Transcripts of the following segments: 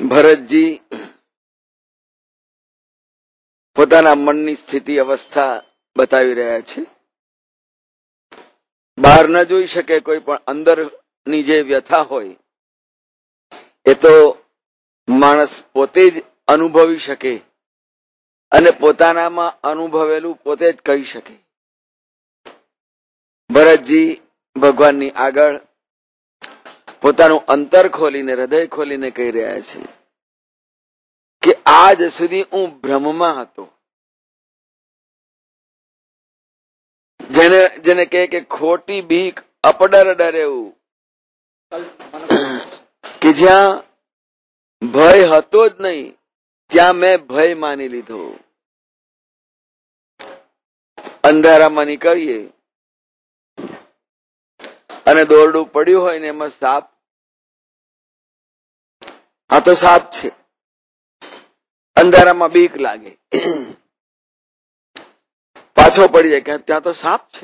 ભરતજી પોતાના મનની સ્થિતિ અવસ્થા બતાવી રહ્યા છે. બહાર ન જોઈ શકે કોઈ, પણ અંદરની જે વ્યથા હોય એ તો માણસ પોતે જ અનુભવી શકે અને પોતાનામાં અનુભવેલું પોતે જ કહી શકે. ભરતજી ભગવાનની આગળ પોતાનું અંતર ખોલીને, હૃદય ખોલીને કહી રહ્યા છે કે આજ સુધી હું ભ્રમમાં હતો. જેને કહે કે ખોટી બીક, અપડર ડરે એવું, કે જ્યાં ભય હતો જ નહીં ત્યાં મેં ભય માની લીધો. અંધારામાં નીકળીએ અને દોરડું પડ્યું હોય ને એમાં સાપ, આ તો સાપ છે. અંધારામાં બીક લાગે, પાછો પડી જાય કે ત્યાં તો સાપ છે.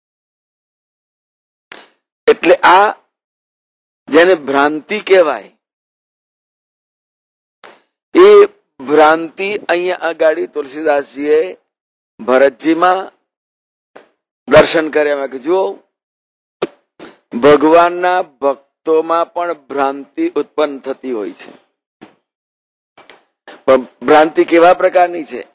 એટલે આ જેને ભ્રાંતિ કહેવાય, એ ભ્રાંતિ અહીંયા આગાડી તુલસીદાસજીએ ભરતજીમાં દર્શન કર્યા કે જુઓ, ભગવાનના ભક્તોમાં પણ ભ્રાંતિ ઉત્પન્ન થતી હોય છે. પણ ભ્રાંતિ કેવા પ્રકારની છે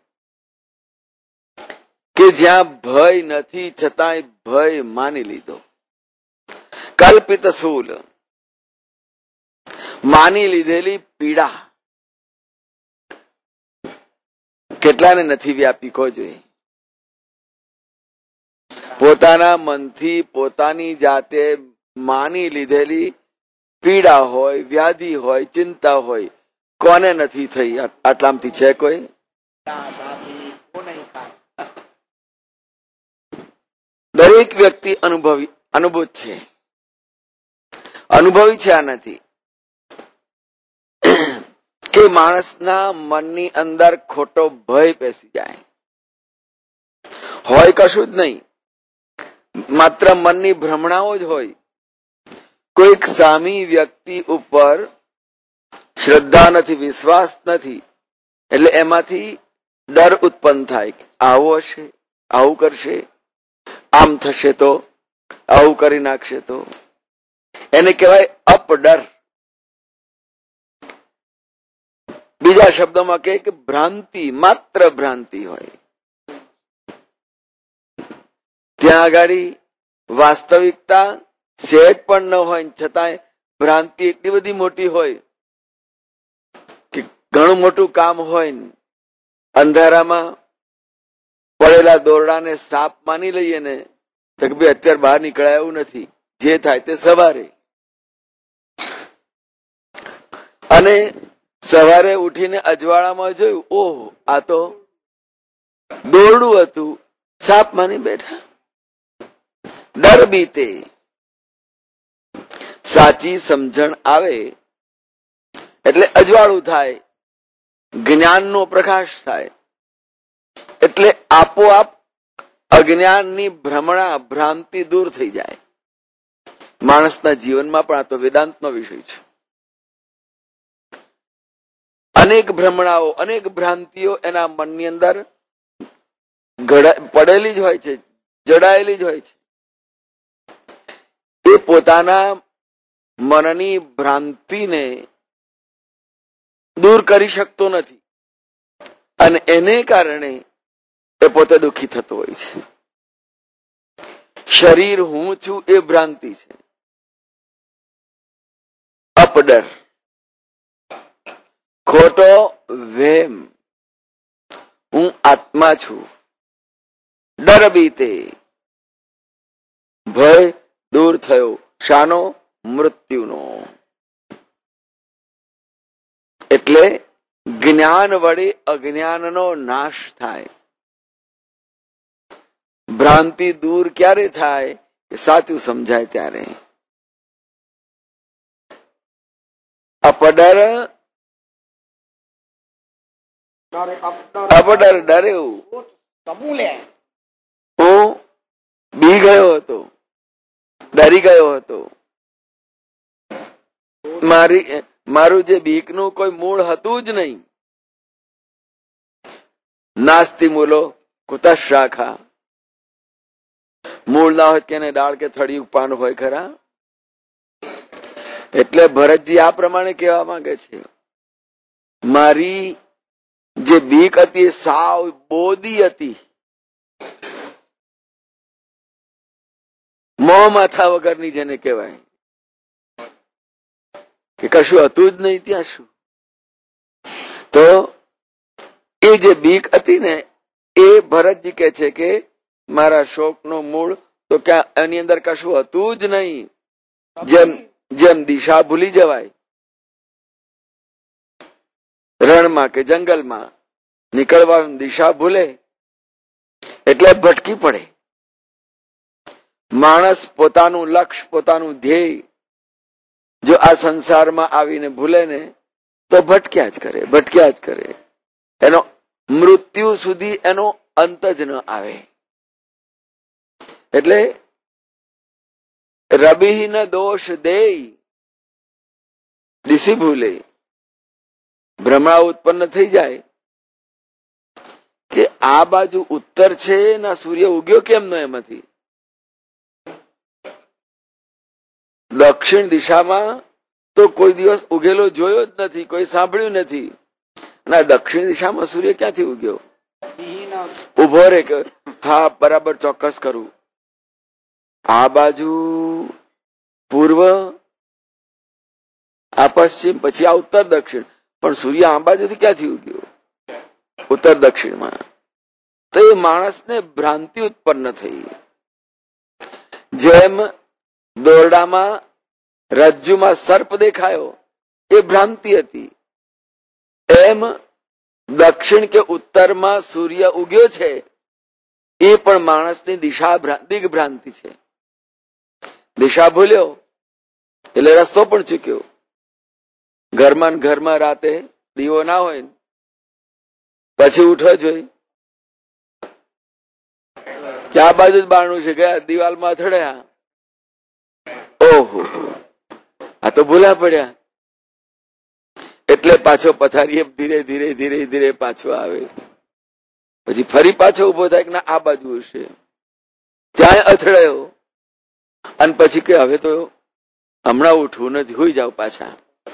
કે જ્યાં ભય નથી છતાંય ભય માની લીધો. કલ્પિત શૂલ, માની લીધેલી પીડા કેટલાને નથી વ્યાપી કહો જોઈએ. પોતાના મનથી પોતાની જાતે માની લીધેલી પીડા હોય, વ્યાધિ હોય, ચિંતા હોય, કોને નથી થઈ? આટલામાંથી છે કોઈ? દરેક વ્યક્તિ અનુભૂત છે, અનુભવી છે. આ નથી કે માણસના મનની અંદર ખોટો ભય બેસી જાય. હોય કશું જ નહીં, માત્ર મનની ભ્રમણાઓ જ હોય. કોઈક સામી વ્યક્તિ ઉપર શ્રદ્ધા નથી, વિશ્વાસ નથી, એટલે એમાંથી ડર ઉત્પન્ન થાય. આવું હશે, આવું કરશે, આમ થશે તો, આવું કરી નાખશે તો. એને કહેવાય અપડર. બીજા શબ્દોમાં કહે કે ભ્રાંતિ, માત્ર ભ્રાંતિ હોય. ત્યાં આગાડી વાસ્તવિકતા સહેજ પણ ન હોય, છતાંય ભ્રાંતિ એટલી બધી મોટી હોય કે ઘણું મોટું કામ હોય, અંધારામાં પડેલા દોરડાને સાપ માની લઈએ ને તો કે ભાઈ અત્યારે બહાર નીકળાય એવું નથી, જે થાય તે સવારે. અને સવારે ઉઠીને અજવાળામાં જોયું, ઓહ આ તો દોરડું હતું, સાપ માની બેઠા. ડર બીતે. સાચી સમજણ આવે એટલે અજવાળું થાય, જ્ઞાનનો પ્રકાશ થાય, એટલે આપોઆપ અજ્ઞાનની ભ્રમણા, ભ્રાંતિ દૂર થઈ જાય. માણસના જીવનમાં પણ આ તો વેદાંતનો વિષય છે. અનેક ભ્રમણાઓ, અનેક ભ્રાંતિઓ એના મનની અંદર પડેલી જ હોય છે, જડાયેલી જ હોય છે. એ પોતાના મનની ભ્રાંતિને દૂર કરી શકતો નથી અને એને કારણે એ પોતે દુઃખી થતો હોય છે. શરીર હું છું એ ભ્રાંતિ છે, અપડર. ખોટો વહેમ, હું આત્મા છું. ડર બીતે, ભય દૂર થયો. શાનો? મૃત્યુનો. એટલે જ્ઞાન વડે અજ્ઞાનનો નાશ થાય. ભ્રાંતિ દૂર ક્યારે થાય? સાચું સમજાય ત્યારે. અપડર, અપડર ડરેવું. હું બી ગયો હતો, ડરી ગયો હતો. મારું જે બીકનું કોઈ મૂળ હતું જ નહીં. નાસ્તિ મૂલો કુતઃ શાખા. મૂળ ના હોય કે એને ડાળ કે થળિયું પાન હોય ખરા? એટલે ભરતજી આ પ્રમાણે કહેવા માંગે છે, મારી જે બીક હતી એ સાવ બોદી હતી, મોં માથા વગરની જેને કહેવાય, કે કશું હતું જ નહીં ત્યાં શું. તો એ જે બીક હતી ને એ ભરતજી કહે છે કે મારા શોકનો મૂળ તો ક્યાં એની અંદર કશું હતું જ નહીં. જેમ જેમ દિશા ભૂલી જવાય, રણમાં કે જંગલમાં નીકળવા દિશા ભૂલે એટલે ભટકી પડે. માણસ પોતાનું લક્ષ્ય, પોતાનું ધ્યેય જો આ સંસારમાં આવીને ભૂલે ને તો ભટક્યા જ કરે, ભટક્યા જ કરે. એનો મૃત્યુ સુધી એનો અંત જ ન આવે. એટલે રબિ ન દોષ દેય, દિશી ભૂલે, ભ્રમણા ઉત્પન્ન થઈ જાય કે આ બાજુ ઉત્તર છે ના સૂર્ય ઉગ્યો કેમ નો એમાંથી. દક્ષિણ દિશામાં તો કોઈ દિવસ ઉગેલો જોયો જ નથી, કોઈ સાંભળ્યું નથી. અને દક્ષિણ દિશામાં સૂર્ય ક્યાંથી ઉગ્યો? ઉભો રે કે હા બરાબર ચોક્કસ કરું. આ બાજુ પૂર્વ, આ પશ્ચિમ, પછી આ ઉત્તર દક્ષિણ, પણ સૂર્ય આ બાજુથી ક્યાંથી ઉગ્યો? ઉત્તર દક્ષિણમાં. તો એ માણસને ભ્રાંતિ ઉત્પન્ન થઈ. જેમ દોરડામાં રજ્જુમાં સર્પ દેખાયો એ ભ્રાંતિ હતી, એમ દક્ષિણ કે ઉત્તરમાં સૂર્ય ઉગ્યો છે એ પણ માણસની દિગ્ભ્રાંતિ છે. દિશા ભૂલ્યો એટલે રસ્તો પણ ચૂક્યો. ઘરમાં ઘરમાં રાતે દીવો ના હોય ને પછી ઉઠો જોઈ કે આ બાજુ જ બારણું છે, ગયા દિવાલમાં અથડાયા, ઓહો આ તો ભૂલા પડ્યા. એટલે પાછો પથારી ધીરે ધીરે ધીરે ધીરે પાછો આવે. પછી ફરી પાછો ઉભો થાય કે ના આ બાજુ હશે, ત્યાં અથડાયો. અને પછી કે હવે તો હમણાં ઉઠવું નથી, હોઈ જાવ પાછા.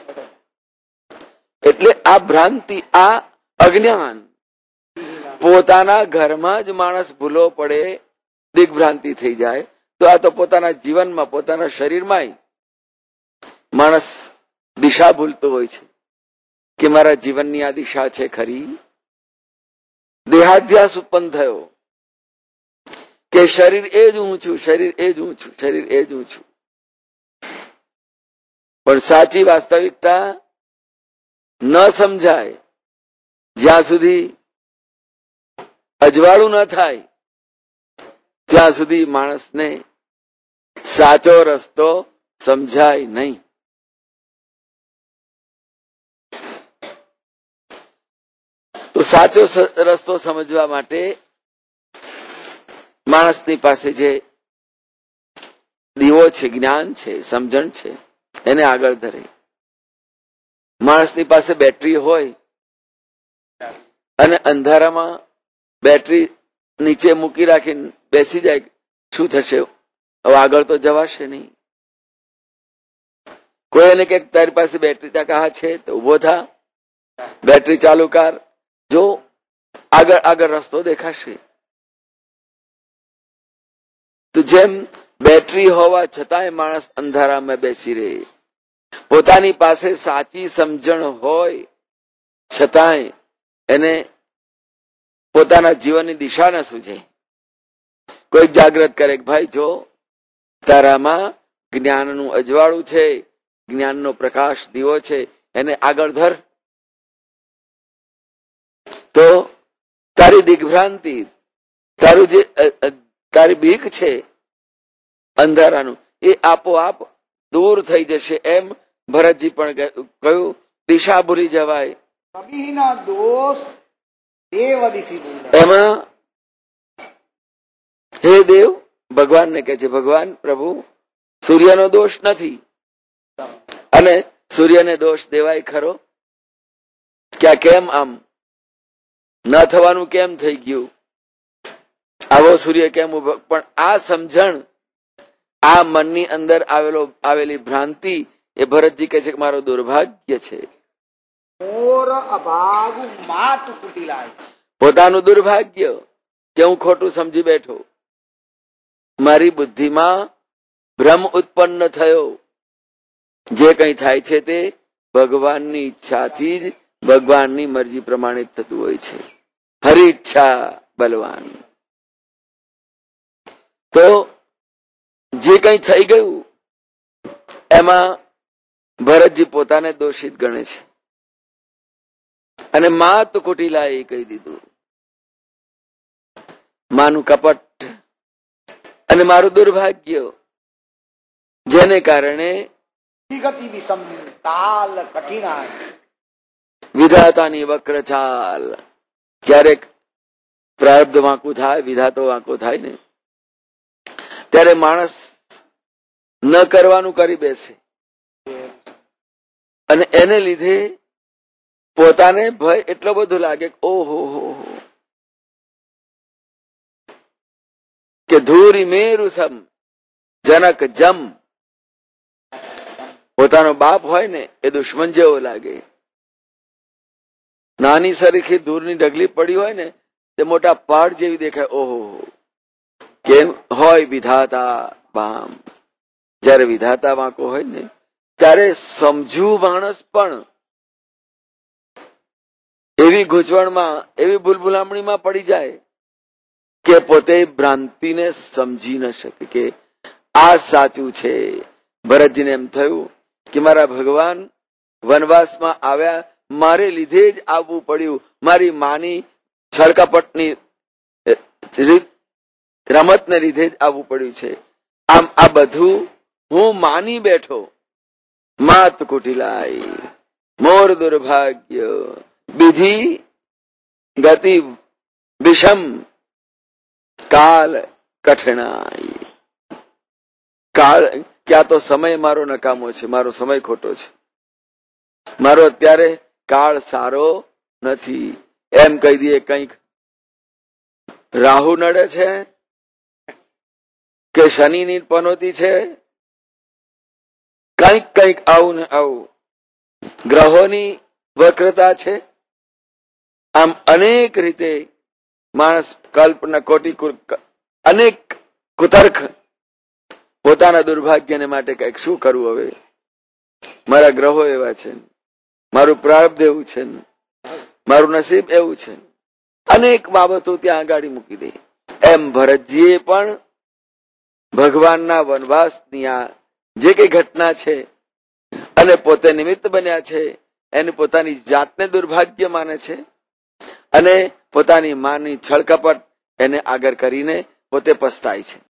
એટલે આ ભ્રાંતિ, આ અજ્ઞાન, પોતાના ઘરમાં જ માણસ ભૂલો પડે, દિગ્ભ્રાંતિ થઈ જાય, તો આ તો પોતાના જીવનમાં, પોતાના શરીરમાં માણસ દિશા ભૂલતો હોય છે કે મારા જીવનની આ દિશા છે ખરી. દેહાધ્યાસ ઉત્પન્ન થયો કે શરીર એ જ હું છું, શરીર એ જ હું છું, શરીર એ જ હું છું. પણ સાચી વાસ્તવિકતા ન સમજાય જ્યાં સુધી, અજવાળું ન થાય ત્યાં સુધી માણસને સાચો રસ્તો સમજાય નહીં. તો સાચો રસ્તો સમજવા માટે માણસની પાસે જે દીવો છે, જ્ઞાન છે, સમજણ છે, એને આગળ ધરે. માણસની પાસે બેટરી હોય અને અંધારામાં બેટરી નીચે મૂકી રાખીને બેસી જાય, શું થશે? હવે આગળ તો જવાશે નહીં. કોઈ એને કે તારી પાસે બેટરી ટકા છે તો ઉભો થા, બેટરી ચાલુ કર, જો આગળ આગળ રસ્તો દેખાશે. તો જેમ બેટરી હોવા છતાંય માણસ અંધારામાં બેસી રહે, પોતાની પાસે સાચી સમજણ હોય છતાંય એને પોતાના જીવનની દિશા ન સૂઝે. કોઈ જાગૃત કરે કે ભાઈ જો તારામાં જ્ઞાનનું અજવાળું છે, જ્ઞાનનો પ્રકાશ દીવો છે, એને આગળ ધર. તો તારી દિગ્ભ્રાંતિ, તારું જે તારી બીક છે અંધારાનું, એ આપોઆપ દૂર થઈ જશે. એમ ભરતજી પણ કહ્યું, દિશા ભૂલી જવાય. એમાં હે દેવ, ભગવાનને કહે છે, ભગવાન પ્રભુ સૂર્યનો દોષ નથી અને સૂર્યને દોષ દેવાય ખરો? કે આ કેમ આમ ન થવાનું કેમ થઈ ગયું, આવો સૂર્ય કેમ ઉભો? પણ આ સમજણ, આ મનની અંદર આવેલી ભ્રાંતિ, એ ભરતજી કહે છે કે મારો દુર્ભાગ્ય છે. પોતાનું દુર્ભાગ્ય કે હું ખોટું સમજી બેઠો, મારી બુદ્ધિમાં ભ્રમ ઉત્પન્ન થયો. જે કંઈ થાય છે તે ભગવાનની ઈચ્છાથી જ, ભગવાનની મરજી પ્રમાણે થતું હોય છે. હરી ઈચ્છા બલવાન. તો જે કંઈ થઈ ગયું એમાં ભરતજી પોતાને દોષિત ગણે છે. અને માત કુટિલાએ કહી દીધું, માનું કપટ અને મારું દુર્ભાગ્ય, જેને કારણે વિધાતાની વક્ર ચાલ. ક્યારેક પ્રારબ્ધ વાંકું થાય, વિધાતો વાંકો થાય ને, ત્યારે માણસ ન કરવાનું કરી બેસે અને એને લીધે પોતાને ભય એટલો બધો લાગે કે ઓહો કે ધૂરી મેરુ સમ જનક જમ. પોતાનો બાપ હોય ને એ દુશ્મન જેવો લાગે. નાની સરીખી ધૂળની ઢગલી પડી હોય ને તે મોટા પહાડ જેવી દેખાય. ઓહો, કેમ હોય વિધાતા બામ. જયારે વિધાતા વાંકો હોય ને ત્યારે સમજુ માણસ પણ એવી ગૂંચવણમાં, એવી ભૂલભુલામણીમાં પડી જાય કે પોતે ભ્રાંતિને સમજી ન શકે કે આ સાચું છે. ભરતજીને એમ થયું કે મારા ભગવાન વનવાસમાં આવ્યા, મારે લીધે જ આવવું પડ્યું, મારી માની છળકપટની રમતને લીધે જ આવવું પડ્યું છે. આમ આ બધું હું માની બેઠો. માત કુટિલાઈ મોર દુર્ભાગ્ય વિધિ ગતિ વિષમ કાલ કઠણાઈ. કાળ, ક્યાં તો સમય મારો નકામો છે, મારો સમય ખોટો છે, મારો અત્યારે કાળ સારો નથી. એમ કહી દઈએ કંઈક રાહુ નડે છે કે શનિની પનોતી છે, કંઈક કંઈક આવું ને આવું ગ્રહોની વક્રતા છે. આમ અનેક રીતે માણસ કલ્પના કોટી અનેક કુતર્ક પોતાના દુર્ભાગ્યને માટે કઈક શું કરવું હવે, મારા ગ્રહો એવા છે, મારું પ્રારબ્ધ એવું છે, મારું નસીબ એવું છે, અનેક બાબતો ત્યાં આગળ મૂકી દે. એમ ભરતજીએ પણ ભગવાનના વનવાસની આ જે કઈ ઘટના છે અને પોતે નિમિત્ત બન્યા છે એને પોતાની જાતને દુર્ભાગ્ય માને છે અને પોતાની માની છળકપટ એને આગળ કરીને પોતે પસ્તાય છે.